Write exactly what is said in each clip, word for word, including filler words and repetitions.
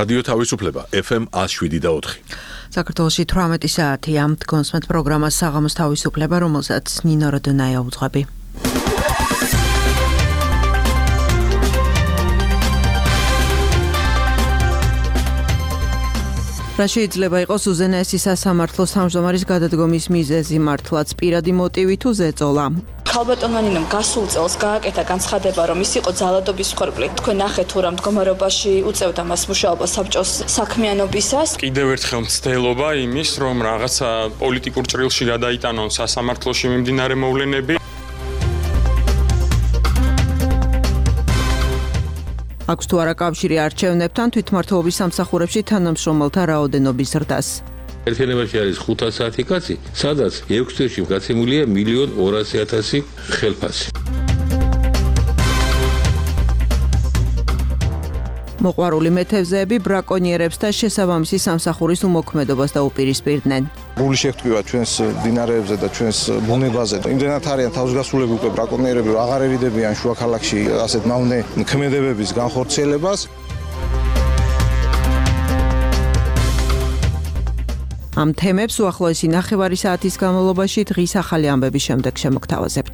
რადიო თავისუფლება ეფ ემ one oh seven და four. საქართველოში თვრამეტი საათია მდგომსმეთ პროგრამას საღამოს თავისუფლება, რომელსაც ნინო როდონაია უძღვები. რა შეიძლება იყოს უზენაესი სასამართლოს თავმჯდომარის გადადგომის მიზეზი, მართლაც პირადი მოტივი თუ ზეწოლა? ქალბატონმა გასულ წელს გააკეთა განცხადება, რომ ის იყო ძალადობის მსხვერპლი. თქვენ ნახეთ თუ რა მდგომარეობაში უწევდა მას მუშაობა საბჭოს საქმიანობისას. კიდევ ერთხელ მცდელობა იმის, რომ რაღაცა პოლიტიკურ ჭრილში გადაიტანონ სასამართლოში მიმდინარე მოვლენები. აქვს თუ არა კავშირი არჩევნებთან თვითმმართველობის სამსახურებში თანამშრომელთა რაოდენობის ზრდას? ერთიანებაში არის ხუთას საათი კაცი, სადაც ექვს თვეში გაცემულია მილიონ ორასი ათასი ხელფასი. მოყვარული მეთევზეები ბრაკონიერებს და შესაბამისი სამსახურის უმოქმედობას დაუპირისპირდნენ. გული შეგტყივა ჩვენს დინარეებზე და ჩვენს ბუნებაზე. იმდენად არიან თავისგასულები უკვე ბრაკონიერები, რომ აღარ ერიდებიან შუა ქალაქში ასეთ მავნე ქმედებების განხორციელებას. ამ თემებს უახლოესი ნახევარი საათის განმავლობაში დღის ახალი ამბების შემდეგ შემოგთავაზებთ.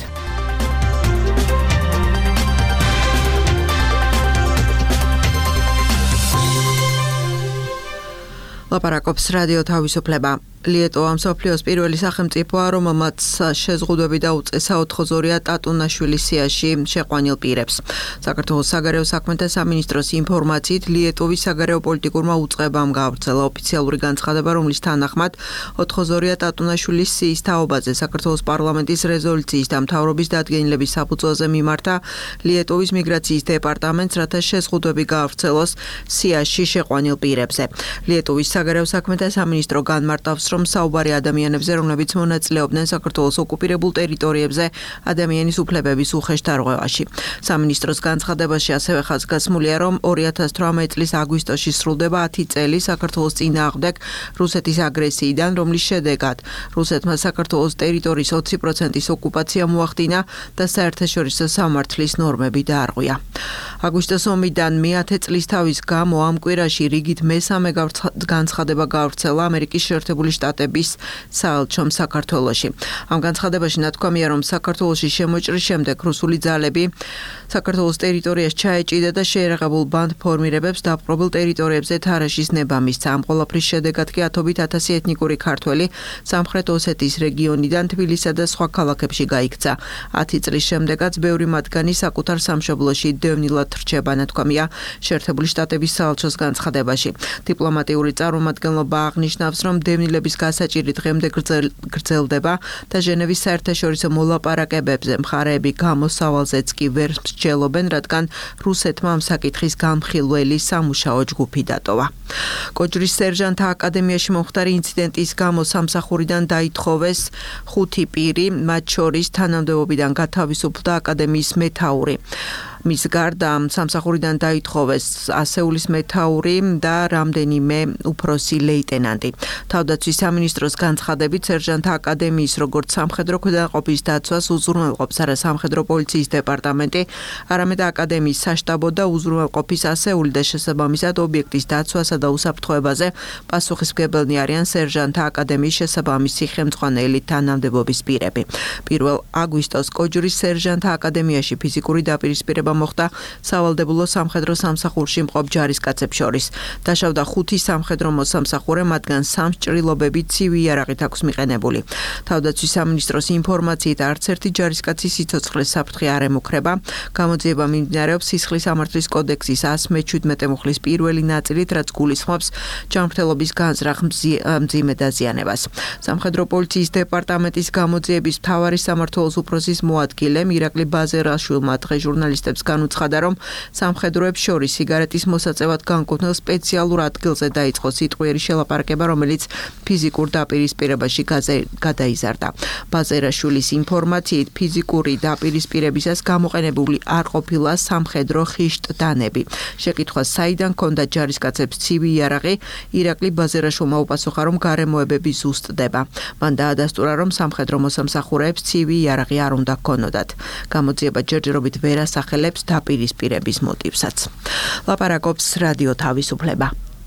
ლაპარაკობს რადიო თავისუფლება. ლიეტოვა მსოფლიოს პირველი სახელმწიფოა, რომელმაც შეზღუდვები დაუწესა ოთხოზორია ტატუნაშვილის სიაში შეყვანილ პირებს. საქართველოს საგარეო საქმეთა სამინისტროს ინფორმაციით, ლიეტოვის საგარეო პოლიტიკურმა უწყებამ გაავრცელა ოფიციალური განცხადება, რომლის თანახმად ოთხოზორია ტატუნაშვილის სიის თაობაზე საქართველოს პარლამენტის რეზოლუციის და მთავრობის დადგენილების საფუძველზე მიმართა ლიეტოვის მიგრაციის დეპარტამენტს, რათა შეზღუდვები გაავრცელოს სიაში შეყვანილ პირებზე. ლიეტოვის საგარეო საქმეთა სამინისტრო განმარტავს, რომ საუბარი ადამიანებზე, რომლებიც მონაწილეობდნენ საქართველოს ოკუპირებულ ტერიტორიებზე ადამიანის უფლებების უხეშ დარღვევაში. სამინისტროს განცხადებაში ასევე ხაზგასმულია, რომ ორი ათას თვრამეტი წლის აგვისტოში სრულდება ათი წელი საქართველოს წინააღმდეგ რუსეთის აგრესიიდან, რომლის შედეგად რუსეთმა საქართველოს ტერიტორიის ოცი პროცენტის ოკუპაცია მოახდინა და საერთაშორისო სამართლის ნორმები დაარღვია. აგვისტოს ომიდან მეათე წლის თავის გამო ამ კვირაში რიგით მესამე განცხადება გაავრცელა ამერიკის შეერთებული შტატების საელჩომ საქართველოში. ამ განცხადებაში ნათქვამია, რომ საქართველოში შემოჭრის შემდეგ რუსული ძალები საქართველოს ტერიტორიას ჩაეჭიდა და შეერაღებულ ბანდ ფორმირებებს დაპყრობილ ტერიტორიებზე თარეშის ნება მისცა. ამ ყველაფრის შედეგად კი ათობით ათასი ეთნიკური ქართველი სამხრეთ ოსეთის რეგიონიდან თბილისსა და სხვა ქალაქებში გაიქცა. ათი წლის შემდეგაც ბევრი მათგანი საკუთარ სამშობლოში დევნილად რჩება, ნათქვამია შეერთებული შტატების საელჩოს განცხადებაში. დიპლომატიური წარმომადგენლობა აღნიშნავს, რომ დევნილების გასაჭირი დღემდე გრძელდება და ჟენევის საერთაშორისო მოლაპარაკებებზე მხარეები გამოსავალზეც კი ვერ მსჯელობენ, რადგან რუსეთმა ამ საკითხის გამხილველი სამუშაო ჯგუფი დატოვა. კოჯრის სერჟანტთა აკადემიაში მომხდარი ინციდენტის გამო სამსახურიდან დაითხოვეს ხუთი პირი, მათ შორის თანამდებობიდან გათავისუფლდა აკადემიის მეთაური. მის გარდა სამსახურიდან დაითხოვეს ასეულის მეთაური და რამდენიმე უფროსი ლეიტენანტი. თავდაცვის სამინისტროს განცხადებით სერჟანტთა აკადემიის როგორც სამხედრო ქვედანაყოფის დაცვას უზრუნველყოფს არა სამხედრო პოლიციის დეპარტამენტი, არამედ აკადემიის საშტაბო და უზრუნველყოფის ასეული და შესაბამისად ობიექტის დაცვასა და უსაფრთხოებაზე პასუხისმგებელნი არიან სერჟანტთა აკადემიის შესაბამისი ხელმძღვანელი თანამდებობის პირები. პირველ აგვისტოს კოჯრის სერჟანტთა აკადემიაში ფიზიკური დაპირისპირება მოხდა სავალდებულო სამხედრო სამსახურში მყოფ ჯარისკაცებს შორის. დაშავდა ხუთი სამხედრო მოსამსახურე, მათგან სამს ჭრილობები ცივი იარაღით აქვს მიყენებული. თავდაცვის სამინისტროს ინფორმაციით არც ერთი ჯარისკაცის სიცოცხლის საფრთხე არ ემუქრება. გამოძიება მიმდინარეობს სისხლის სამართლის კოდექსის ას მეჩვიდმეტე მუხლის პირველი ნაწილით, რაც გულისხმობს ჯანმრთელობის განზრახ მძიმე დაზიანებას. სამხედრო პოლიციის დეპარტამენტის გამოძიების მთავარი სამმართველოს უფროსის მოადგილე ირაკლი ბაზერაშვილმა დღე ჟურნალისტებს განუცხადა, რომ სამხედროებს შორის სიგარეტის მოსაწევად განკუთვნილ სპეციალურ ადგილზე დაიწყო სიტყვიერი შელაპარაკება, რომელიც ფიზიკურ დაპირისპირებაში გადაიზარდა. ბაზერაშვილის ინფორმაციით ფიზიკური დაპირისპირებისას გამოყენებული არ ყოფილა სამხედრო ხიშტდანები. შეკითხვას საიდან ჰქონდა ჯარისკაცებს ცივი იარაღი, ირაკლი ბაზერაშვილმა უპასუხა, რომ გარემოებები ზუსტდება. მან დაადასტურა, რომ სამხედრო მოსამსახურეებს ცივი იარაღი არ უნდა ჰქონოდათ. გამოძიება ჯერჯერობით ვერ ასახელებს დაპირისპირების მოტივსაც. ლაპარაკობს რადიო თავისუფლება.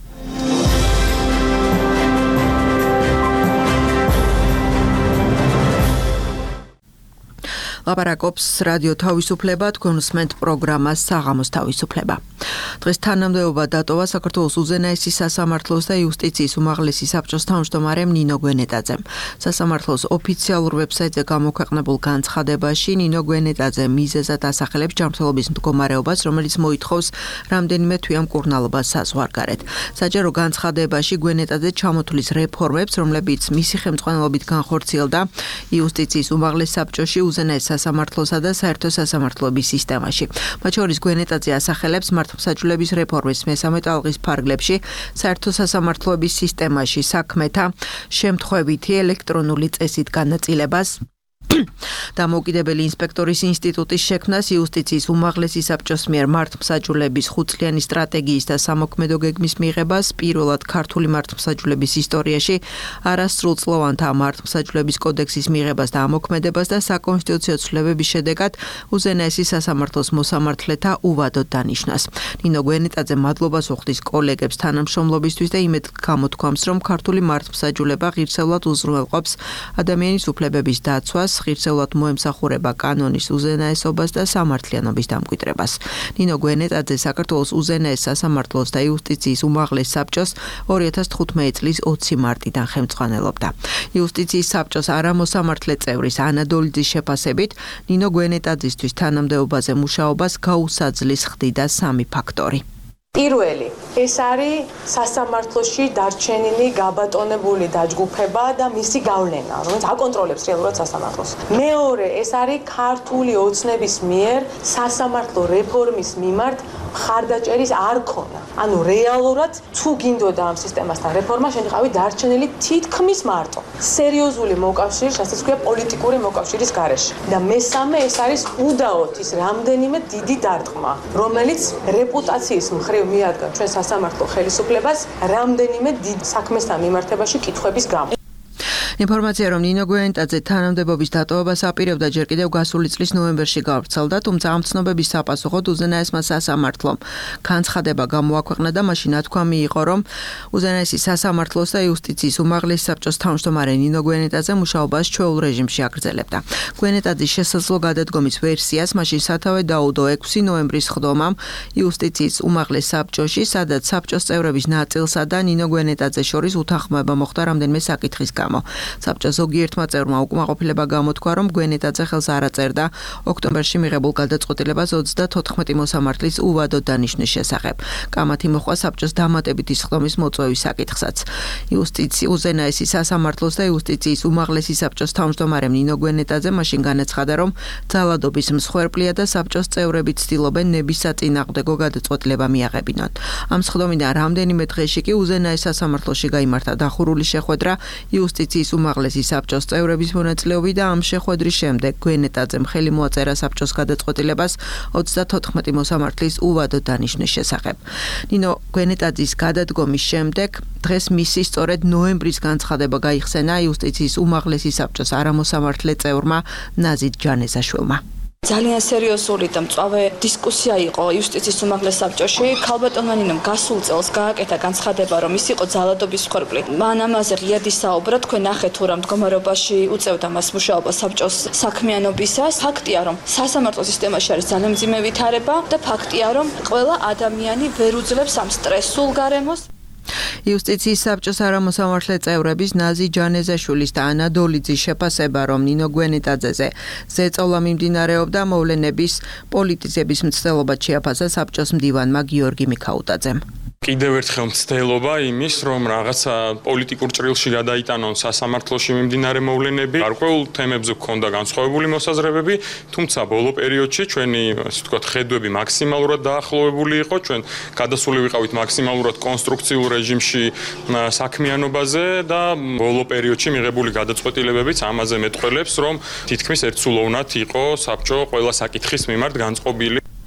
ლაპარაკობს რადიო თავისუფლება, თქვენ უსმენთ პროგრამას საღამოს თავისუფლება. დღეს თანამდებობა დატოვა საქართველოს უზენაესი სასამართლოს და იუსტიციის უმაღლესი საბჭოს თავმჯდომარემ ნინო გვენეტაძემ. სასამართლოს ოფიციალურ ვებსაიტზე გამოქვეყნებულ განცხადებაში ნინო გვენეტაძე მიზეზად ასახელებს ჯანმრთელობის მდგომარეობას, რომელიც მოითხოვს რამდენიმე თვიან მკურნალობას საზღვარგარეთ. საჯარო განცხადებაში გვენეტაძე ჩამოთვლის რეფორმებს, რომლებიც მისი ხელმძღვანელობით განხორციელდა იუსტიციის უმაღლეს საბჭოში, უზენაეს სასამართლოსა და საერთო სასამართლოების სისტემაში. მათ შორის გვენეტაძე ასახელებს მართლმსაჯულების რეფორმის მესამე ტალღის ფარგლებში, საერთო სასამართლოების სისტემაში საქმეთა შემთხვევითი ელექტრონული წესით განაწილებას, დამოუკიდებელი ინსპექტორის ინსტიტუტის შექმნას, იუსტიციის უმაღლესი საბჭოს მიერ მართლმსაჯულების ხუთწლიანი სტრატეგიის და სამოქმედო გეგმის მიღებას, პირველად ქართული მართლმსაჯულების ისტორიაში არასრულწლოვანთა მართლმსაჯულების კოდექსის მიღებას და ამოქმედებას და საკონსტიტუციო ცვლილებების შედეგად უზენაესი სასამართლოს მოსამართლეთა უვადოდ დანიშნას. ნინო გვენეტაძე მადლობას უხდის კოლეგებს თანამშრომლობისთვის და იმედ გამოთქვამს, რომ ქართული მართლმსაჯულება ღირსეულად უზრუნველყოფს ადამიანის უფლებების დაცვას, ღირსეულად მოემსახურება კანონის უზენაესობას და სამართლიანობის დამკვიდრებას. ნინო გვენეტაძე საქართველოს უზენაეს სასამართლოს და იუსტიციის უმაღლეს საბჭოს ორი ათას თხუთმეტი წლის ოცი მარტიდან ხელმძღვანელობდა. იუსტიციის საბჭოს არამოსამართლე წევრის ანა დოლიძის შეფასებით, ნინო გვენეტაძისთვის თანამდებობაზე მუშაობას გაუსაძლის ხდიდა სამი ფაქტორი. პირველი, ეს არის სასამართლოში დარჩენილი გაბატონებული დაჯგუფება და მისი გავლენა, რომელიც აკონტროლებს რეალურად სასამართლოს. მეორე, ეს არის ქართული ოცნების მიერ სასამართლო რეფორმის მიმართ მხარდაჭერის არ ქონა. ანუ რეალურად თუ გინდოდა ამ სისტემასთან რეფორმა, შენიყავი დარჩენილი თითქმის მარტო სერიოზული მოკავშირის, რასაც ქვია პოლიტიკური მოკავშირის გარეშე. და მესამე, ეს არის უდაოდ ის რამდენიმე დიდი დარტყმა, რომელიც რეპუტაციის მხრივ მიადგა ჩვენ სასამართლო ხელისუფლებას რამდენიმე დიდ საქმესთან მიმართებაში კითხვების გამო. ინფორმაცია, რომ ნინო გვენეტაძე თანამდებობის დატოვებას აპირებდა ჯერ კიდევ გასული წლის ნოემბერში გავრცელდა, თუმცა ამ ცნობების საპასუხოდ უზენაესმა სასამართლომ განცხადება გამოაქვეყნა და მაშინ ნათქვამი იყო, რომ უზენაესი სასამართლოს და იუსტიციის უმაღლესი საბჭოს თავმჯდომარე ნინო გვენეტაძე მუშაობას ჩვეულ რეჟიმში აგრძელებდა. გვენეტაძის შესაძლო გადადგომის ვერსიას მაშინ სათავე დაუდო ექვსი ნოემბრის ხდომამ იუსტიციის უმაღლეს საბჭოში, სადაც საბჭოს წევრების ნაწილსა და ნინო გვენეტაძეს შორის უთანხმოება მოხდა რამდენიმე საკითხის გამო. საბჭოს ზოგიერთმა წევრმა უკმაყოფილება გამოთქვა, რომ გვენეტაძე ხელს არ აწერდა ოქტომბერში მიღებულ გადაწყვეტილებას ოცდათოთხმეტი მოსამართლის უვადოდ დანიშნვის შესახებ. კამათი მოხდა საბჭოს დამატებითი სხდომის მოწვევის საკითხსაც. იუსტიციის უზენაესი სასამართლოს და იუსტიციის უმაღლესი საბჭოს თავმჯდომარემ ნინო გვენეტაძე მაშინ განაცხადა, რომ ძალადობის მსხვერპლია და საბჭოს წევრები ცდილობენ ნების საწინააღმდეგო გადაწყვეტილება მიაღებინონ. ამ სხდომიდან რამდენიმე დღეში კი უზენაეს სასამართლოში გაიმართა დახურული შეხვედრა იუსტიციის უმაღლესი საბჭოს წევრების მონაწილეობით და ამ შეხვედრის შემდეგ გვენეტაძემ ხელი მოაწერა საბჭოს გადაწყვეტილებას ოცდათოთხმეტი მოსამართლის უვადოდ დანიშნვის შესახებ. ნინო გვენეტაძის გადადგომის შემდეგ დღეს მისი სწორედ ნოემბრის განცხადება გაიხსენა იუსტიციის უმაღლესი საბჭოს არამოსამართლე წევრმა ნაზით ჯანეზაშვილმა. ძალიან სერიოზული და მწვავე დისკუსია იყო იუსტიციის უმაღლეს საბჭოში. ქალბატონმა ნინომ გასულ წელს გააკეთა განცხადება, რომ ის იყო ძალადობის მსხვერპლი. მან ამაზე ღიად ისაუბრა, თქვენ ნახეთ თუ რა მდგომარეობაში უწევდა მას მუშაობა საბჭოს საქმიანობისას. ფაქტია, რომ სასამართლო სისტემაში არის ძალიან მძიმე ვითარება და ფაქტია, რომ ყველა ადამიანი ვერ უძლებს ამ სტრესულ გარემოს. იუსტიციის საბჭოს არამოსამართლე წევრების ნაზი ჯანეზაშვილის და ანა დოლიძის შეფასება, რომ ნინო გვენეტაძეზე ზეწოლა მიმდინარეობდა, მოვლენების პოლიტიზების მცდელობა შეაფასა საბჭოს მდივანმა გიორგი მიქაუტაძემ. კიდევ ერთხელ მცდელობა იმის, რომ რაღაცა პოლიტიკურ ჭრილში გადაიტანონ სასამართლოში მიმდინარე მოვლენები, გარკვეულ თემებზე გქონდა განსხვავებული მოსაზრებები, თუმცა ბოლო პერიოდში ჩვენი, ასე ვთქვათ, ხედვები მაქსიმალურად დაახლოვებული იყო, ჩვენ გადასული ვიყავით მაქსიმალურად კონსტრუქციულ რეჟიმში საქმიანობაზე და ბოლო პერიოდში მიღებული გადაწყვეტილებებიც ამაზე მეტყველებს, რომ თითქმის ერთსულოვნად იყო საბჭო ყველა საკითხის მიმართ განწყობილი.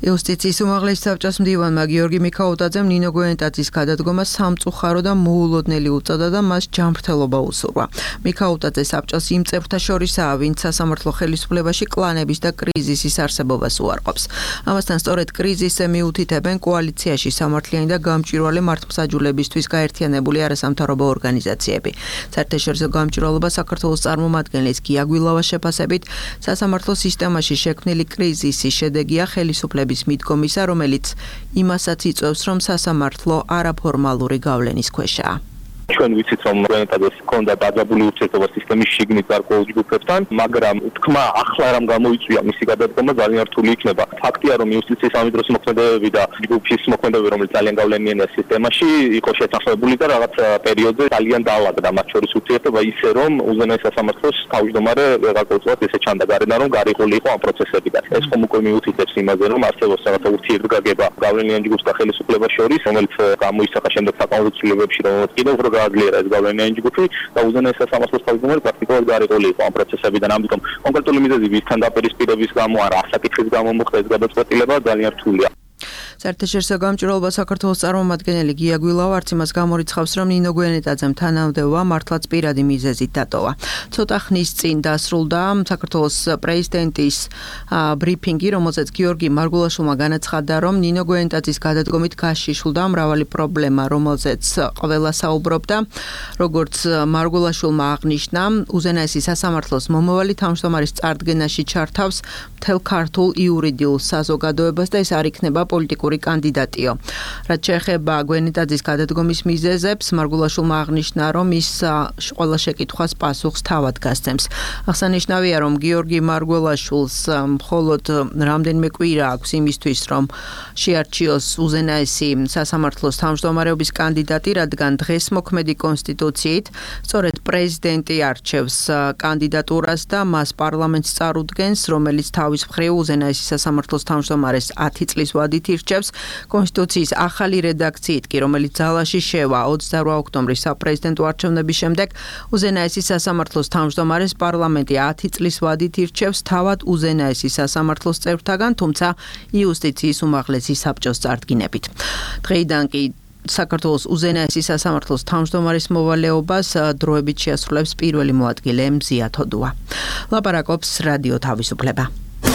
იუსტიციის უმაღლესი საბჭოს მდივანმა გიორგი მიქაუტაძემ ნინო გვენეტაძის გადადგომა სამწუხარო და მოულოდნელი უწოდა და მას ჯანმრთელობა უსურვა. მიქაუტაძე საბჭოს იმ წევრთა შორისაა, ვინც სასამართლო ხელისუფლებაში კლანების და კრიზისის არსებობას უარყოფს. ამასთან სწორედ კრიზისზე მიუთითებენ კოალიციაში სამართლიანი და გამჭვირვალე მართლმსაჯულებისთვის გაერთიანებული არასამთავრობო ორგანიზაციები. საერთაშორისო გამჭვირვალობა საქართველოს წარმომადგენლის გია გვილავას შეფასებით, სასამართლო სისტემაში შექმნილი კრიზისის შედეგია ხელისუფლების მიდგომისა, რომელიც იმასაც იწვევს, რომ სასამართლო არაფორმალური გავლენის ქვეშაა. ჩვენ ვიცით რომ გვენეტაძეს ჰქონდა დაძაბული ურთიერთობა სისტემის შიგნით გარკვეულ ჯგუფებთან, მაგრამ თქმა ახლა რამ გამოიწვია მისი გადადგომა ძალიან რთული იქნება. ფაქტია რომ იუსტიციის სამხედრო მოქმედებები და ჯგუფის მოქმედებები, რომელიც ძალიან გავლენიანია სისტემაში, იყო შეთანხმებული და რაღაც პერიოდზე ძალიან დაალაგდა მათ შორის ურთიერთობა ისე რომ უზენაეს სასამართლოს თავმჯდომარე გარკვეულწილად ესე ჩანდა გარედან რომ გარიყული იყო ამ პროცესებიდან. ეს ხომ უკვე მიუთითებს იმაზე რომ არსებობს რაღაცა ურთიერთგაგება გავლენიან ჯგუფს და ხელისუფლებას შორის, რომელიც გამოისახა შემდეგ საკონსულტაციებში რომ კიდევ უფრო გაძლიერა ეს გავლენიანი ჯგუფი და უზენაეს სასამართლოს თავმჯდომარე პრაქტიკულად გარიყული იყო ამ პროცესებიდან. ამიტომ კონკრეტული მიზეზი ვისთან დაპირისპირების გამო არა ასაკითხის გამო მოხდა ეს გადაწყვეტილება ძალიან რთულია. საერთაშორისო გამჭვირვალობა საქართველოს წარმომადგენელი გია გვილავა არც იმას გამორიცხავს, რომ ნინო გვენეტაძემ თანამდებობა მართლაც პირადი მიზეზით დატოვა. ცოტა ხნის წინ დასრულდა საქართველოს პრეზიდენტის ბრიფინგი, რომელზეც გიორგი მარგულაშვილმა განაცხადა, რომ ნინო გვენეტაძის გადადგომით გაშიშვლდა მრავალი პრობლემა, რომელზეც ყველა საუბრობდა. როგორც მარგულაშვილმა აღნიშნა, უზენაესი სასამართლოს მომავალი თავმჯდომარის წარდგენაში ჩართავს მთელ ქართულ იურიდიულ საზოგადოებას და ეს არ იქნება პოლიტიკური კანდიდატიო. რაც შეეხება გვენეტაძის გადადგომის მიზეზებს, მარგულაშვილმა აღნიშნა, რომ ის ყველა შეკითხვას პასუხს თავად გასცემს. აღსანიშნავია, რომ გიორგი მარგულაშვილს მხოლოდ რამდენიმე კვირა აქვს იმისთვის, რომ შეარჩიოს უზენაესი სასამართლოს თავმჯდომარეობის კანდიდატი, რადგან დღეს მოქმედი კონსტიტუციით სწორედ პრეზიდენტი არჩევს კანდიდატურას და მას პარლამენტს წარუდგენს, რომელიც თავის მხრივ უზენაესი სასამართლოს თავმჯდომარეს ათი წლის ვადით ირჩევს. კონსტიტუციის ახალი რედაქციით კი, რომელიც ძალაში შევა ოცდაორი ოქტომბრის საპრეზიდენტო არჩევნების შემდეგ, უზენაესი სასამართლოს თავმჯდომარეს პარლამენტი ათი წლის ვადით ირჩევს თავად უზენაესი სასამართლოს წევრთაგან, თუმცა იუსტიციის უმაღლესი საბჭოს წარდგინებით. დღეიდან კი საქართველოს უზენაესი სასამართლოს თავმჯდომარის მოვალეობას დროებით შეასრულებს პირველი მოადგილე მზია თოდუა. ლაპარაკობს რადიო თავისუფლება.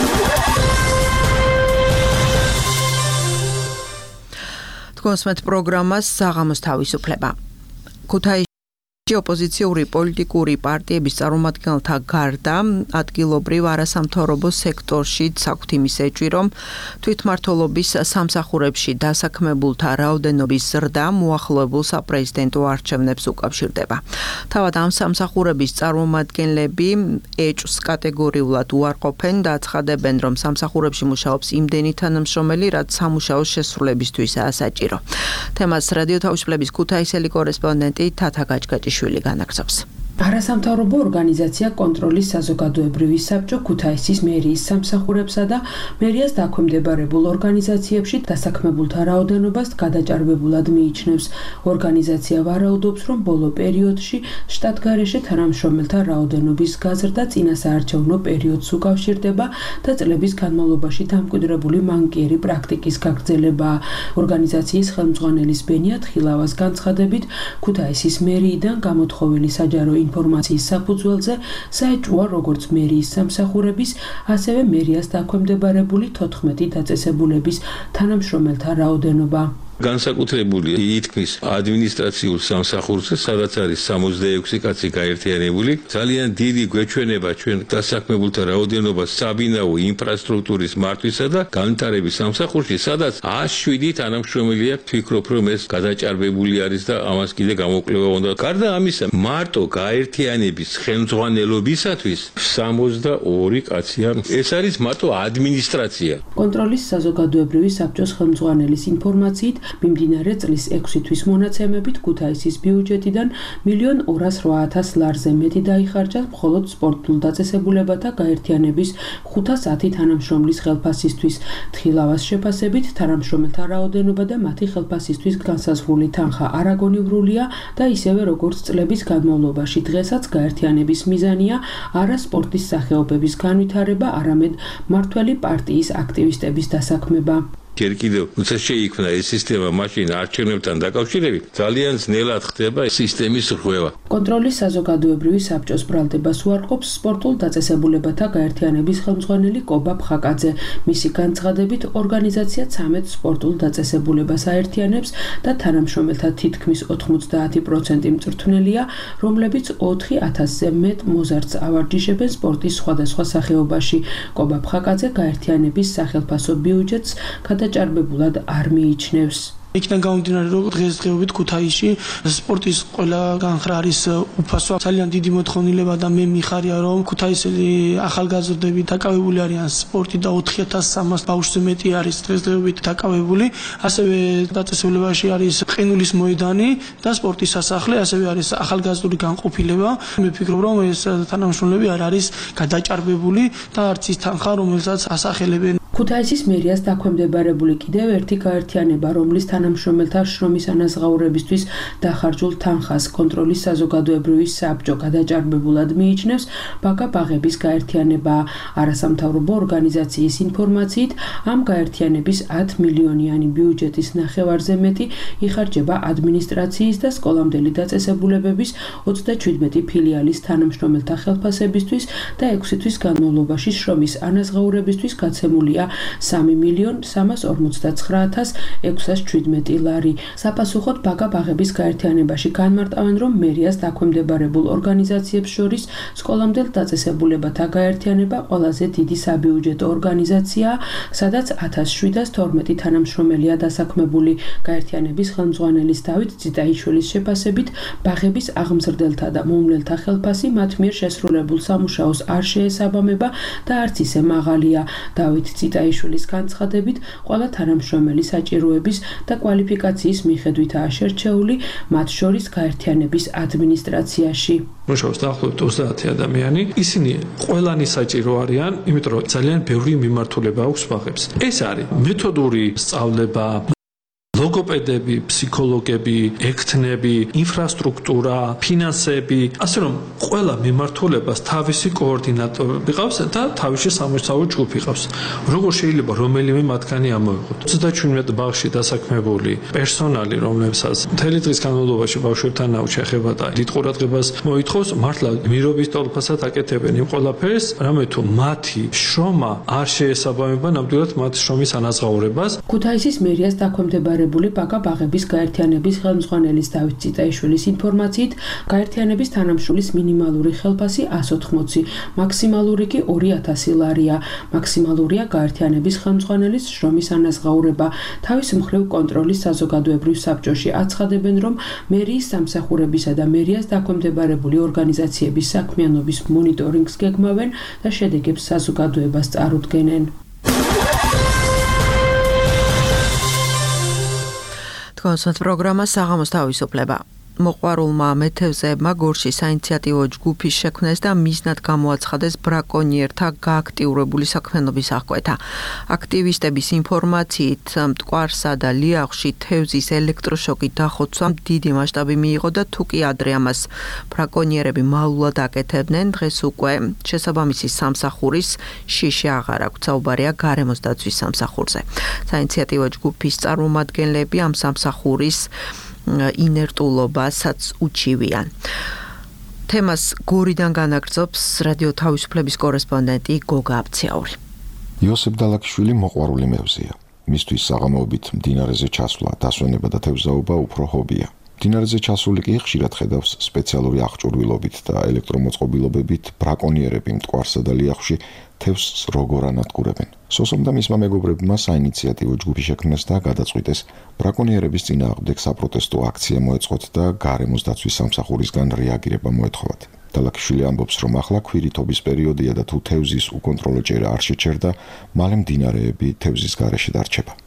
კონსმეთ პროგრამას საღამოს თავისუფლება. ქუთაისში ოპოზიციური პოლიტიკური პარტიების წარმომადგენელთა გარდა ადგილობრივ არასამთავრობო სექტორში საქვთ იმის ეჭვი, რომ თვითმმართველობის სამსახურებში დასაქმებულთა რაოდენობის ზრდა მოახლოებულ საპრეზიდენტო არჩევნებს უკავშირდება. თავად ამ სამსახურების წარმომადგენლები ეჭვს კატეგორიულად უარყოფენ და აცხადებენ, რომ სამსახურებში მუშაობს იმდენი თანამშრომელი, რაც სამუშაოს შესრულებისთვისაა საჭირო. თემას რადიო თავისუფლების ქუთაისელი კორესპონდენტი თათა გაჭგაჭიშვილი განაგრძობს. არასამთავრობო ორგანიზაცია კონტროლის საზოგადოებრივი საბჭო ქუთაისის მერიის სამსახურებსა და მერიას დაქვემდებარებულ ორგანიზაციებში დასაქმებულთა რაოდენობას გადაჭარბებულად მიიჩნევს. ორგანიზაცია ვარაუდობს, რომ ბოლო პერიოდში შტატგარეშე თანამშრომელთა რაოდენობის გაზრდა წინასაარჩევნო პერიოდს უკავშირდება და წლების განმავლობაში დამკვიდრებული მანკიერი პრაქტიკის გაგრძელებაა. ორგანიზაციის ხელმძღვანელის ბენია თხილავას განცხადებით, ქუთაისის მერიიდან გამოთხოვილი საჯარო ინფორმაციის საფუძველზე საეჭვოა როგორც მერიის სამსახურების, ასევე მერიას დაქვემდებარებული თოთხმეტი დაწესებულების თანამშრომელთა რაოდენობა. განსაკუთრებული ითქმის ადმინისტრაციულ სამსახურზე, სადაც არის სამოცდაექვსი კაცი გაერთიანებული, ძალიან დიდი გვეჩვენება ჩვენ დასაქმებულთა რაოდენობას საბინაო ინფრასტრუქტურის მართვისა და განვითარების სამსახურში, სადაც ათს შვიდი თანამშრომელია. ვფიქრობ, რომ ეს გადაჭარბებული არის და ამას კიდე გამოკვლევა უნდა. გარდა ამისა, მარტო გაერთიანების ხელმძღვანელობისათვის სამოცდაორი კაცია. ეს არის მარტო ადმინისტრაცია. კონტროლის საზოგადოებრივი საბჭოს ხელმძღვანელის ინფორმაციით, მიმდინარე წლის ექვსი თვის მონაცემებით ქუთაისის ბიუჯეტიდან მილიონ ორას რვა ათას ლარზე მეტი დაიხარჯა მხოლოდ სპორტულ დაწესებულებათა გაერთიანების ხუთას ათი თანამშრომლის ხელფასისთვის. თხილავას შეფასებით თანამშრომელთა რაოდენობა და მათი ხელფასისთვის განსაზღვრული თანხა არაგონივრულია და ისევე როგორც წლების განმავლობაში დღესაც გაერთიანების მიზანია არა სპორტის სახეობების განვითარება, არამედ მმართველი პარტიის აქტივისტების დასაქმება. ჯერ კიდევ როცა შეიქმნა ეს სისტემა მაშინ არჩევნებთან დაკავშირებით ძალიან ძნელად ხდება სისტემის რღვევა. კონტროლის საზოგადოებრივი საბჭოს ბრალდებას უარყოფს სპორტულ დაწესებულებათა გაერთიანების ხელმძღვანელი კობა ფხაკაძე. მისი განცხადებით ორგანიზაცია ცამეტ სპორტულ დაწესებულებას აერთიანებს და თანამშრომელთა თითქმის ოთხმოცდაათი პროცენტი მწვრთნელია, რომლებიც ოთხი ათასზე მეტ მოზარდს ავარჯიშებენ სპორტის სხვადასხვა სახეობაში. კობა ფხაკაძე გაერთიანების სახელფასო ბიუჯეტს გადაჭარბებულად არ მიიჩნევს. იქიდან გამომდინარე, რომ დღესდღეობით ქუთაისში სპორტის ყველა განხრა არის უფასო. ძალიან დიდი მოთხოვნილება და მე მიხარია, რომ ქუთაისელი ახალგაზრდები დაკავებული არიან სპორტით და ოთხი ათას სამას ბავშვზე მეტი არის დღესდღეობით დაკავებული. ასევე დაწესებულებაში არის ყინულის მოედანი და სპორტის სასახლე, ასევე არის ახალგაზრდული განყოფილება. მე ვფიქრობ, რომ ეს თანამშრომლები არ არის გადაჭარბებული და არც ის თანხა, რომელსაც ასახელებენ. ქუთაისის მერიას დაქვემდებარებული კიდევ ერთი გაერთიანება, რომლის თანამშრომელთა შრომის ანაზღაურებისთვის დახარჯულ თანხას კონტროლის საზოგადოებრივი საბჭო გადაჭარბებულად მიიჩნევს, ბაგა ბაღების გაერთიანება. არასამთავრობო ორგანიზაციის ინფორმაციით, ამ გაერთიანების ათ მილიონიანი ბიუჯეტის ნახევარზე მეტი იხარჯება ადმინისტრაციის და სკოლამდელი დაწესებულებების ოცდაჩვიდმეტი ფილიალის თანამშრომელთა ხელფასებისთვის და ექვსი თვის განმავლობაში შრომის ანაზღაურებისთვის გაცემულია სამი მილიონ სამას ორმოცდაცხრა ათას ექვსას შვიდმეტი ლარი. საპასუხოდ ბაგა ბაღების გაერთიანებაში განმარტავენ, რომ მერიას დაქვემდებარებულ ორგანიზაციებს შორის სკოლამდელ დაწესებულებათა გაერთიანება ყველაზე დიდი საბიუჯეტო ორგანიზაციაა, სადაც ათას შვიდას თორმეტი თანამშრომელია დასაქმებული. გაერთიანების ხელმძღვანელის დავით ციტაიშვილის შეფასებით, ბაღების აღმზრდელთა და მომვლელთა ხელფასი მათ მიერ შესრულებულ სამუშაოს არ შეესაბამება და არც ისე მაღალია. დავით ციტაიშვილის განცხადებით, ყველა თანამშრომელი საჭიროების და კვალიფიკაციის მიხედვითაა შერჩეული, მათ შორის გაერთიანების ადმინისტრაციაში. მუშაობს დაახლოებით ოცდაათი ადამიანი. ისინი ყველანი საჭირო არიან, იმიტომ რომ ძალიან ბევრი მიმართულება აქვს ბაღებს. ეს არის მეთოდური სწავლება, ლოგოპედები, ფსიქოლოგები, ექთნები, ინფრასტრუქტურა, ფინანსები, ასე რომ ყველა მიმართულებას თავისი კოორდინატორი ყავს და თავისი სამუშაო ჯგუფი ყავს. როგორ შეიძლება რომელიმე მათგანი ამოიღოთ? ოცდაჩვიდმეტ ბაღში დასაქმებული პერსონალი, რომლებსაც მთელი დღის განმავლობაში ბავშვებთან აქვს შეხება და დიდ ყურადღებას მოითხოვს, მართლა მირობის ტოლფასად აკეთებენ იმ ყველაფერს, რამე თუ მათი შრომა არ შეესაბამება ნამდვილად მათ შრომის ანაზღაურებას. ქუთაისის მერიას დაქვემდებარებული ბაგა ბაღების გაერთიანების ხელმძღვანელის დავით ციტაიშვილის ინფორმაციით, გაერთიანების თანამშრომლის მინიმალური ხელფასი ას ოთხმოცი, მაქსიმალური კი ორი ათასი ლარია. მაქსიმალურია გაერთიანების ხელმძღვანელის შრომის ანაზღაურება. თავის მხრივ კონტროლის საზოგადოებრივ საბჭოში აცხადებენ, რომ მერიის სამსახურებისა და მერიას დაქვემდებარებული ორგანიზაციების საქმიანობის მონიტორინგს გეგმავენ და შედეგებს საზოგადოებას წარუდგენენ. კონსერტ პროგრამა საღამოს თავისუფლება. მოყვარულმა მეთევზეებმა გორში საინიციატივო ჯგუფის შექმნეს და მიზნად გამოაცხადეს ბრაკონიერთა გააქტიურებული საქმიანობის აღკვეთა. აქტივისტების ინფორმაციით, მტკვარსა და ლიახვში თევზის ელექტროშოკით დახოცვამ დიდი მასშტაბი მიიღო და თუ კი ადრე ამას ბრაკონიერები მალულად აკეთებდნენ, დღეს უკვე შესაბამისი სამსახურის შიში აღარ აქვს. საუბარია გარემოს დაცვის სამსახურზე. საინიციატივო ჯგუფის წარმომადგენლები ამ სამსახურის ინერტულობასაც უჩივიან. თემას გორიდან განაგრძობს რადიო თავისუფლების კორესპონდენტი გოგა აბციაური. იოსებ დალაკიშვილი მოყვარული მევზეა. მისთვის საღამოობით მდინარეზე ჩასვლა, დასვენება და თევზაობა უფრო ჰობია. მდინარეზე ჩასული კი ხშირად ხედავს სპეციალური აღჭურვილობით და ელექტრომოწყობილობებით ბრაკონიერები მტკვარსა და ლიახვში თევზს როგორ ანადგურებენ. სოსომ და მისმა მეგობრებმა საინიციატივო ჯგუფი შექმნეს და გადაწყვიტეს ბრაკონიერების წინააღმდეგ საპროტესტო აქცია მოეწყოთ და გარემოს დაცვის სამსახურისგან რეაგირება მოეთხოვათ. დალაკიშვილი ამბობს, რომ ახლა ქვირითობის პერიოდია და თუ თევზის უკონტროლო ჭერა არ შეჩერდა, მალე მდინარეები თევზის გარეშე დარჩება.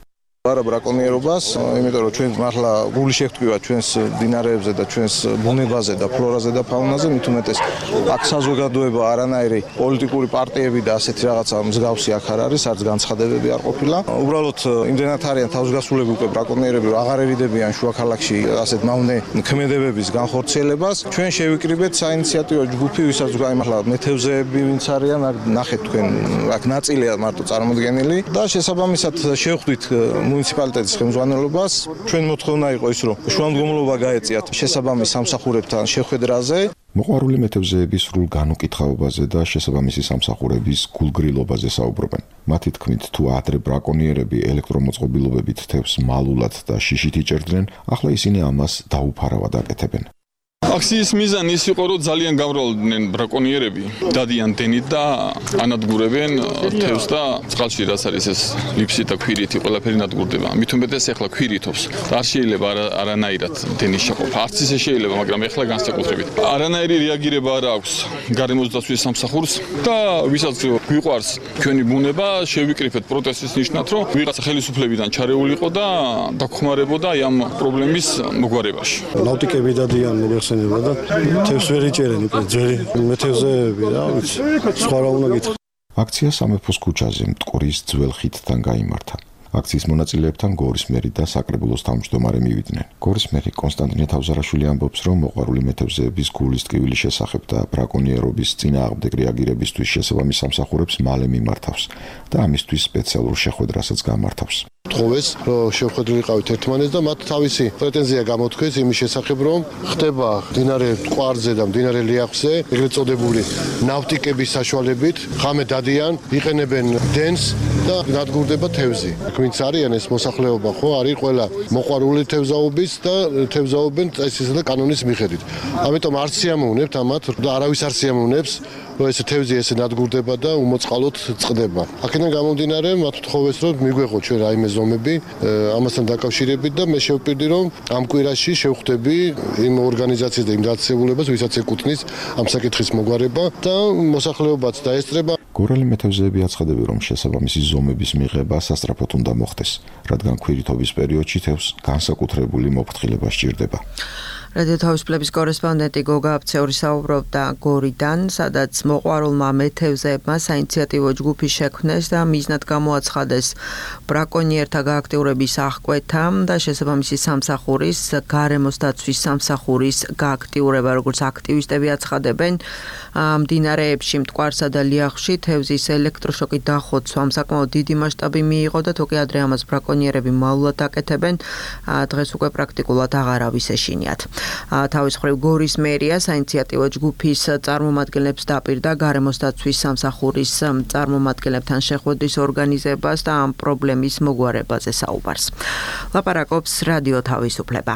არა ბრაკონიერობას, იმიტომ რომ ჩვენ მართლა გული შევტკივა ჩვენს დინარეებზე და ჩვენს ბუნებაზე და ფლორაზე და ფაუნაზე, მით უმეტეს აქ საზოგადოება არანაირი პოლიტიკური პარტიები და ასეთი რაღაცა მსგავსი აქ არ არის, არც განცხადებები არ ყოფილა. უბრალოდ იმდენად არიან თავისგასულები უკვე ბრაკონიერები, რომ აღარ ერიდებიან შუა ქალაქში ასეთ მავნე ქმედებების განხორციელებას. ჩვენ შევიკრიბეთ საინიციატივო ჯგუფი, ვისაც გვაი მართლა მეთევზეები ვინც არიან, აქ ნახეთ თქვენ, აქ ნაწილია მარტო წარმოდგენილი და შესაბამისად შევხვდით მუნიციპალიტეტის ხელმძღვანელობას. ჩვენ მოთხოვნა იყო ის, რომ შუამდგომლობა გაეწიათ შესაბამის სამსახურებთან შეხვედრაზე. მოყვარული მეთევზეები სრულ განუკითხაობაზე და შესაბამისი სამსახურების გულგრილობაზე საუბრობენ. მათი თქმით, თუ ადრე ბრაკონიერები ელექტრომოწყობილობებით თევზს მალულად და შიშით იჭერდნენ, ახლა ისინი ამას დაუფარავად აკეთებენ. აქციის მიზანი ის იყო, რომ ძალიან გამრავლდნენ ბრაკონიერები, დადიან დენით და ანადგურებენ თევზს და წყალში რაც არის ეს ლიფსი და ქვირითი ყველაფერი ნადგურდება. მით უმეტეს ახლა ქვირითობს. არ შეიძლება არანაირად დენის შეყოფა. არც ისე შეიძლება, მაგრამ ახლა განსაკუთრებით. არანაირი რეაგირება არ აქვს გარემოს დაცვის სამსახურს და ვისაც გვიყვარს ჩვენი ბუნება, შევიკრიფეთ პროტესტის ნიშნად, რომ ვიღაცა ხელისუფლებიდან ჩარეულიყო და დაგხმარებოდა ამ პრობლემის მოგვარებაში. ნავტიკები დადიან მოგეხსენებათ და თევზს ვერ იჭერენ უკვე ძველი მეთევზეები რა ვიცი სხვა რა უნდა გითხრა. აქცია სამეფოს ქუჩაზე მტკვრის ძველ ხიდთან გაიმართა. აქციის მონაწილეებთან გორის მერი და საკრებულოს თავმჯდომარე მივიდნენ. გორის მერი კონსტანტინე თავზარაშვილი ამბობს, რომ მოყვარული მეთევზეების გულის ტკივილის შესახებ და ბრაკონიერობის წინააღმდეგ რეაგირებისთვის შესაბამის სამსახურებს მალე მიმართავს და ამისთვის სპეციალურ შეხვედრასაც გამართავს. თხოვეს, რომ შევხვედრილიყავით ერთმანეთს და მათ თავისი პრეტენზია გამოთქვეს იმის შესახებ, რომ ხდება მდინარე მტკვარზე და მდინარე ლიახვზე ეგრეთ წოდებული ნავტიკების საშუალებით ღამე დადიან, იყენებენ დენს და ნადგურდება თევზი. ვინც არიან ეს მოსახლეობა, ხო, არის ყველა მოყვარული თევზაობის და თევზაობენ წესისა და კანონის მიხედვით. ამიტომ არ სიამოვნებთ ამათ და არავის არ სიამოვნებს, რომ ეს თევზი ესე ნადგურდება და უმოწყალოდ წყდება. აქედან გამომდინარე, მათ თხოვეს, რომ მიგვეღოთ ჩვენ რაიმე ზომები ამასთან დაკავშირებით და მე შევპირდი, რომ ამ კვირაში შევხვდები იმ ორგანიზაციას და იმ დაწესებულებას, ვისაც ეკუთვნის ამ საკითხის მოგვარება და მოსახლეობაც დაესწრება. გორალი მეთევზეები აცხადებენ, რომ შესაბამისი ზომების მიღება სასწრაფოდ უნდა მოხდეს, რადგან ქვირითობის პერიოდში თევზს განსაკუთრებული მოფრთხილება სჭირდება. რადიო თავისუფლების კორესპონდენტი გოგა აფცეული საუბრობდა გორიდან, სადაც მოყვარულმა მეთევზეებმა საინიციატივო ჯგუფი შექმნეს და მიზნად გამოაცხადეს ბრაკონიერთა გააქტიურების აღკვეთა და შესაბამისი სამსახურის, გარემოს დაცვის სამსახურის გააქტიურება, როგორც აქტივისტები აცხადებენ. მდინარეებში მტკვარსა და ლიახვში თევზის ელექტროშოკით დახოცვამ საკმაოდ დიდი მასშტაბი მიიღო და თუკი ადრე ამას ბრაკონიერები მალულად აკეთებენ, დღეს უკვე პრაქტიკულად აღარავის ეშინიათ. თავის მხრივ გორის მერია საინიციატივო ჯგუფის წარმომადგენლებს დაპირდა გარემოს დაცვის სამსახურის წარმომადგენლებთან შეხვედრის ორგანიზებას და ამ პრობლემის მოგვარებაზე საუბარს. ლაპარაკობს რადიო თავისუფლება.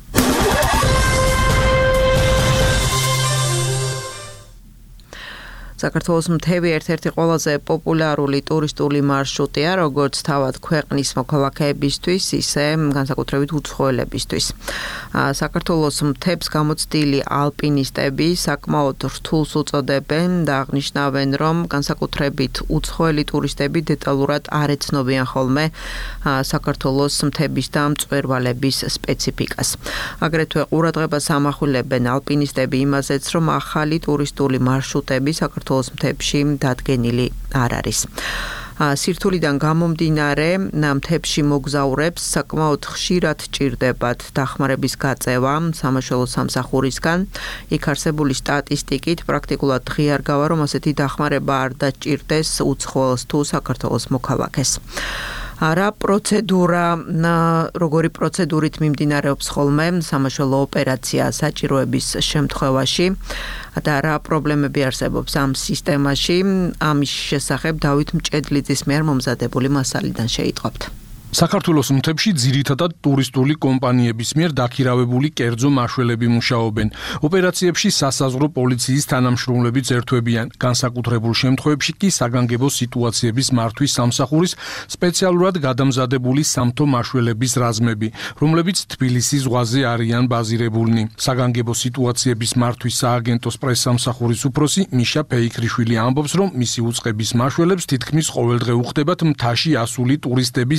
საქართველოს მთები ერთ-ერთი ყველაზე პოპულარული ტურისტული მარშრუტია, როგორც თავად ქვეყნის მოქალაქეებისთვის, ისე განსაკუთრებით უცხოელებისთვის. საქართველოს მთებს გამოცდილი ალპინისტები საკმაოდ რთულს უწოდებენ და აღნიშნავენ, რომ განსაკუთრებით უცხოელი ტურისტები დეტალურად არ ეცნობიან ხოლმე საქართველოს მთების და მწვერვალების სპეციფიკას. აგრეთვე ყურადღებას ამახვილებენ ალპინისტები იმაზეც, რომ ახალი ტურისტული მარშრუტები საქართველოს მთებში დადგენილი არ არის. სირთულიდან გამომდინარე, მთებში მოგზაურებს საკმაოდ ხშირად ჭირდებათ დახმარების გაწევა სამაშველო სამსახურისგან. იქ არსებული სტატისტიკით პრაქტიკულად ღიარ გავა, რომ ასეთი დახმარება არ დაჭირდეს უცხოელს თუ საქართველოს მოქალაქეს. რა პროცედურა, როგორი პროცედურით მიმდინარეობს ხოლმე სამაშველო ოპერაცია საჭიროების შემთხვევაში და რა პრობლემები არსებობს ამ სისტემაში, ამის შესახებ დავით მჭედლიძის მიერ მომზადებული მასალიდან შეიტყობთ. საქართველოს მთებში ძირითადად ტურისტული კომპანიების მიერ დაქირავებული კერძო მაშველები მუშაობენ. ოპერაციებში სასაზღვრო პოლიციის თანამშრომლებიც ერთვებიან. განსაკუთრებულ შემთხვევებში კი საგანგებო სიტუაციების მართვის სამსახურის სპეციალურად გადამზადებული სამთო მაშველების რაზმები, რომლებიც თბილისის ზღვაზე არიან ბაზირებულნი. საგანგებო სიტუაციების მართვის სააგენტოს პრესსამსახურის უფროსი მიშა ფეიქრიშვილი ამბობს, რომ მისი უწყების მაშველებს თითქმის ყოველდღე უხდებათ მთაში ასული ტურისტების სახიფათო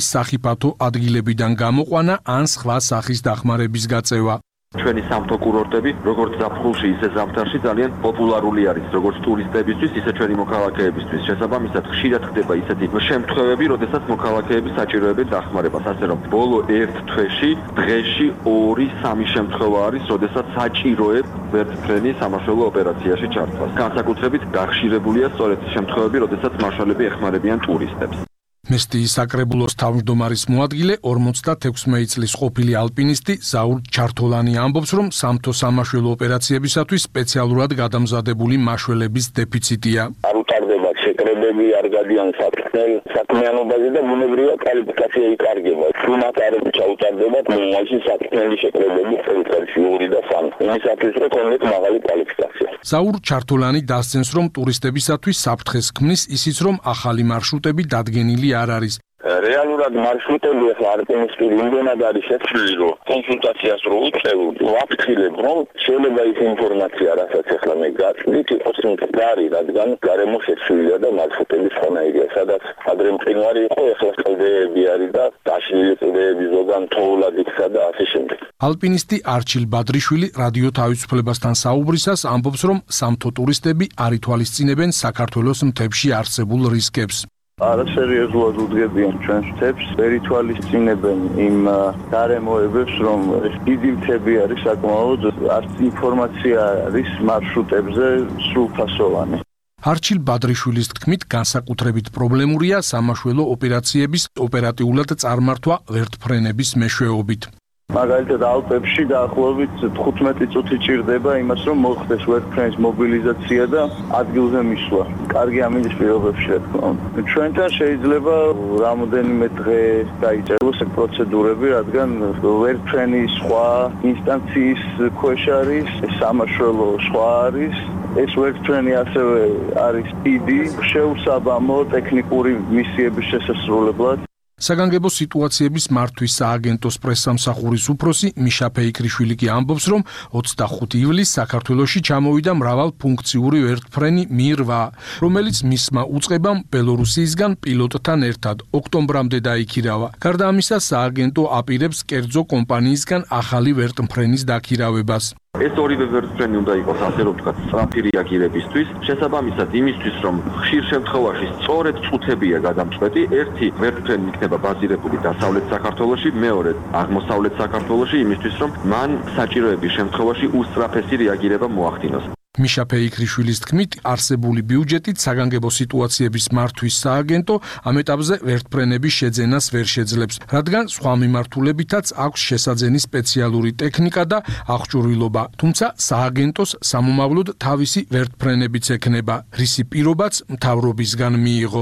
საფათო ადგილებიდან გამოყვანა ან სხვა სახის დახმარების გაწევა. ჩვენი სამთო კურორტები, როგორც ზაფხულში, ისე ზამთარში ძალიან პოპულარული არის, როგორც ტურისტებისთვის, ისე ჩვენი მოქალაქეებისთვის. შესაბამისად, ხშირად ხდება ისეთი შემთხვევები, როდესაც მოქალაქეები საჭიროებენ დახმარებას, ასე რომ ბოლო ერთ თვეში, დღეში ორი სამი შემთხვევა არის, როდესაც საჭიროებს ვერტმფრენი სამაშველო ოპერაციაში ჩართვას. განსაკუთრებით გახშირებულია სწორედ შემთხვევები, როდესაც მარშალები ეხმარებიან ტურისტებს. მესტიის საკრებულოს თავმჯდომარის მოადგილე ორმოცდათექვსმეტ წლის ყოფილი ალპინისტი ზაურ ჩართოლანი ამბობს, რომ სამთო სამაშველო ოპერაციებისათვის სპეციალურად გადამზადებული მაშველების დეფიციტია. არ უტარდება შეკრებები, არ გადიან საფრთხელ საქმიანობაზე და ბუნებრივია კვალიფიკაცია იკარგება. თუ მათ არ ჩაუტარდებათ, მაშინ საფრთხელი შეკრებები წელიწადში ორი და სამი. იმისათვის რომ კონდეთ მაღალი კვალიფიკაცია. ზაურ ჩართოლანი დასცენს, რომ ტურისტებისათვის საფრთხეს ქმნის ისიც, რომ ახალი მარშრუტები დადგენილი არ არის. რეალურად მარშრუტები ახლა ალპინისტი იმდენად არის შეცვლილი, რომ კონსულტაციას რო უწევ, ვაფრთხილებ, რომ შეიძლება ის ინფორმაცია, რასაც ახლა მე გაწვდით, იყოს მდგარი, რადგან გარემო შეცვლილია და მარშრუტები სხვანაირია, სადაც ადრე მყინვარი იყო, ახლა კლდეები არის და დაშლილი კლდეები ზოგან თოვლად იქცა და ასე შემდეგ. ალპინისტი არჩილ ბადრიშვილი რადიო თავისუფლებასთან საუბრისას ამბობს, რომ სამთო ტურისტები არ ითვალისწინებენ საქართველოს მთებში არსებულ რისკებს. არასერიოზულად უდგებიან ჩვენს მთებს, ვერ ითვალისწინებენ იმ გარემოებებს, რომ დიდი მთები არის საკმაოდ, არც ინფორმაცია არის მარშრუტებზე სრულფასოვანი. არჩილ ბადრიშვილის თქმით, განსაკუთრებით პრობლემურია სამაშველო ოპერაციების ოპერატიულად წარმართვა ვერტმფრენების მეშვეობით. მაგალითად ალპებში დაახლოებით თხუთმეტი წუთი ჭირდება იმას, რომ მოხდეს ვერტმფრენის მობილიზაცია და ადგილზე მისვლა. კარგი ამინდის პირობებში, რა თქმა უნდა. ჩვენთან შეიძლება რამოდენიმე დღე დაიწეროს ეს პროცედურები, რადგან ვერტმფრენის სხვა ინსტანციის ქვეშ არის, სამაშველო სხვა არის. ეს ვერტმფრენი ასევე არის დიდი, შეუსაბამო ტექნიკური მისიების შესასრულებლად. საგანგებო სიტუაციების მართვის სააგენტოს პრესსამსახურის უფროსი მიშა ფეიქრიშვილი კი ამბობს, რომ ოცდახუთი ივლისს საქართველოში ჩამოვიდა მრავალფუნქციური ვერტმფრენი მირვა, რომელიც მისმა უწყებამ ბელორუსიისგან პილოტთან ერთად ოქტომბრამდე დაიქირავა. გარდა ამისა, სააგენტო აპირებს კერძო კომპანიისგან ახალი ვერტმფრენის დაქირავებას. ეს ორივე ვერტმფრენი უნდა იყოს, ასე რომ ვთქვათ, სწრაფი რეაგირებისთვის. შესაბამისად, იმისთვის, რომ ხშირ შემთხვევაში სწორედ წუთებია გადამწყვეტი, ერთი ვერტმფრენი იქნება ბაზირებული დასავლეთ საქართველოში, მეორე აღმოსავლეთ საქართველოში, იმისთვის, რომ მან საჭიროების შემთხვევაში უსწრაფესი რეაგირება მოახდინოს. მიშა ფეიქრიშვილის თქმით, არსებული ბიუჯეტით საგანგებო სიტუაციების მართვის სააგენტო ამ ეტაპზე ვერტმფრენების შეძენას ვერ შეძლებს, რადგან სხვა მიმართულებითაც აქვს შესაძენი სპეციალური ტექნიკა და აღჭურვილობა, თუმცა სააგენტოს სამომავლოდ თავისი ვერტმფრენებიც ექნება, რისი პირობაც მთავრობისგან მიიღო.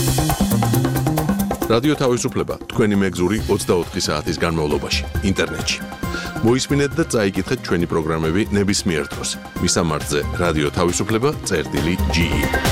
რადიო თავისუფლება თქვენი მეგზური ოცდაოთხი საათის განმავლობაში ინტერნეტში. მოისმინეთ და წაიკითხეთ ჩვენი პროგრამები ნებისმიერ დროს. მისამართზე რადიო თავისუფლება წერტილი ჯი.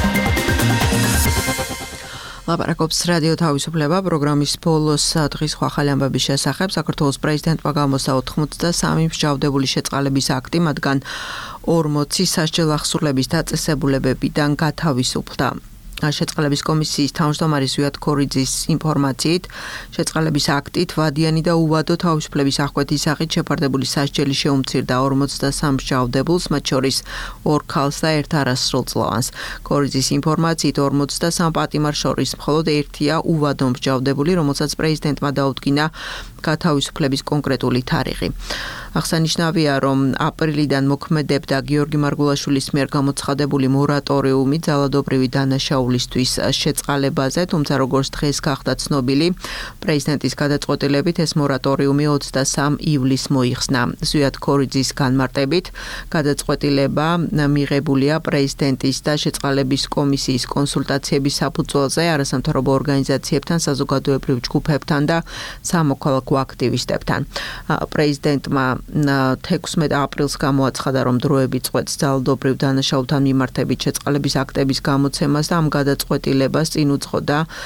ლაპარაკობს რადიო თავისუფლება პროგრამის ბოლოს დღის ახალი ამბების შესახებ. საქართველოს პრეზიდენტმა გამოსცა ოთხმოცდასამი მსჯავრდებული შეწყალების აქტი, მათგან ორმოცი სასჯელ ახსულების დაწესებულებებიდან გათავისუფლდა. შეწყალების კომისიის თავმჯდომარის ზვიად ქორიძის ინფორმაციით, შეწყალების აქტით ვადიანი და უვადო თავისუფლების აღკვეთის სახით შეფარდებული სასჯელი შეუმცირდა ორმოცდასამ მსჯავრდებულს, მათ შორის ორ ქალს და ერთ არასრულწლოვანს. ქორიძის ინფორმაციით ორმოცდასამ პატიმარ შორის მხოლოდ ერთია უვადო მსჯავრდებული, რომელსაც პრეზიდენტმა დაუდგინა გათავისუფლების კონკრეტული თარიღი. აღსანიშნავია, რომ აპრილიდან მოქმედებდა გიორგი მარგულაშვილის მიერ გამოცხადებული მორატორიუმი ძალადობრივი დანაშაულისთვის შეწყალებაზე, თუმცა როგორც დღეს გახდა ცნობილი, პრეზიდენტის გადაწყვეტილებით ეს მორატორიუმი ოცდასამ ივლისს მოიხსნა. ზვიად ქორიძის განმარტებით, გადაწყვეტილება მიღებულია პრეზიდენტის და შეწყალების კომისიის კონსულტაციების საფუძველზე არასამთავრობო ორგანიზაციებთან, საზოგადოებრივ ჯგუფებთან და სამოქალაქო აქტივისტებთან. პრეზიდენტმა თექვსმეტ აპრილს გამოაცხადა, რომ დროებით წყვეტს ძალადობრივ დანაშაულთან მიმართებით შეწყალების აქტების გამოცემას და ამ გადაწყვეტილებას წინ უძღოდა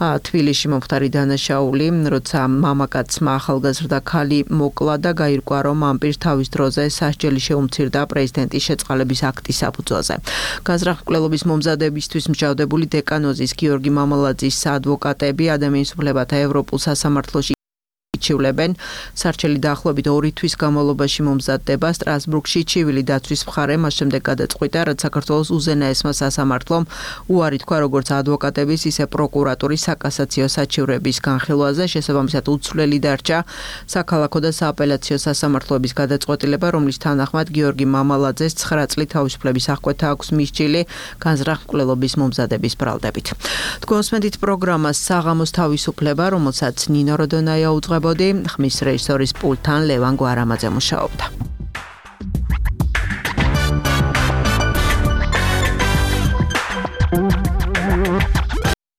თბილისში მომხდარი დანაშაული, როცა მამაკაცმა ახალგაზრდა ქალი მოკლა და გაირკვა, რომ ამ პირს თავის დროზე სასჯელი შეუმცირდა პრეზიდენტის შეწყალების აქტის საფუძველზე. განზრახ მკვლელობის მომზადებისთვის მსჯავრდებული დეკანოზის გიორგი მამალაძის ადვოკატები ადამიანის უფლებათა ევროპულ სასამართლოში ჩივლებენ. სარჩელი დაახლოებით ორი თვის განმავლობაში მომზადდება. სტრასბურგში ჩივილი დაცვის მხარე მას შემდეგ გადაწყვიტა, რაც საქართველოს უზენაესმა სასამართლომ უარი თქვა როგორც ადვოკატების, ისე პროკურატურის საკასაციო საჩივრების განხილვაზე. შესაბამისად უცვლელი დარჩა საქალაქო და სააპელაციო სასამართლოების გადაწყვეტილება, რომლის თანახმად გიორგი მამალაძეს ცხრა წლით თავისუფლების აღკვეთა აქვს მისჯილი განზრახ მკვლელობის მომზადების ბრალდებით. თქვენ მოსმენთ პროგრამას საღამოს თავისუფლება, რომელსაც ნინო როდონაია უძღვება ხმის რეჟისორის პულტთან ლევან გვარამაძე მუშაობდა.